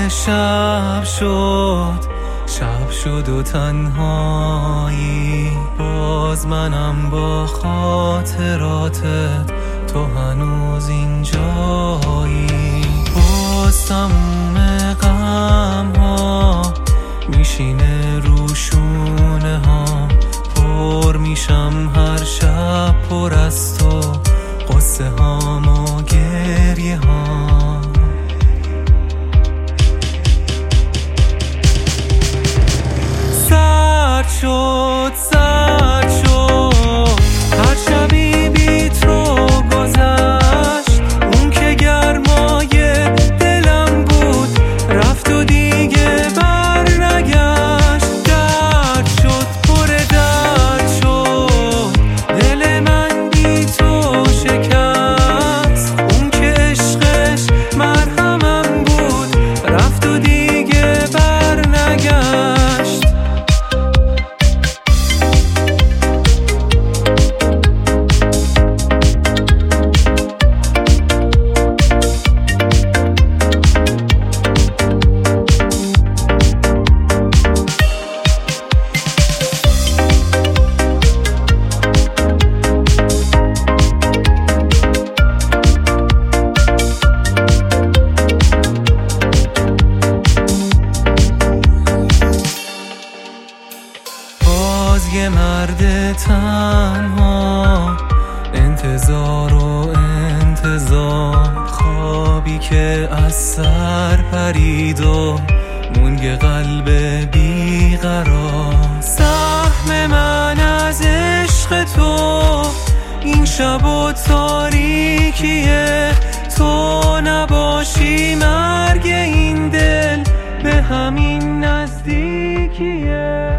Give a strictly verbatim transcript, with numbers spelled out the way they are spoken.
شب شد شب شد و تنهایی، باز منم با خاطراتت، تو هنوز اینجایی. باز تموم غم ها میشینه رو شونه ها، پر میشم هر شب پر از تو، قصه هام و گریه ها. سرد شد سرد شد هر شبی بی تو گذشت، اون که گرمای دلم بود رفت و دیگه بر نگشت. درد شد پر درد شد دل من بی تو شکست، اون که عشقش مرهمم بود رفت و دیگه بر نگشت. یه مرد تنها، انتظار و انتظار، خوابی که از سر پرید و مونگ قلب بیقرار. سهم من از عشق تو این شب و تاریکیه، تو نباشی مرگ این دل به همین نزدیکیه.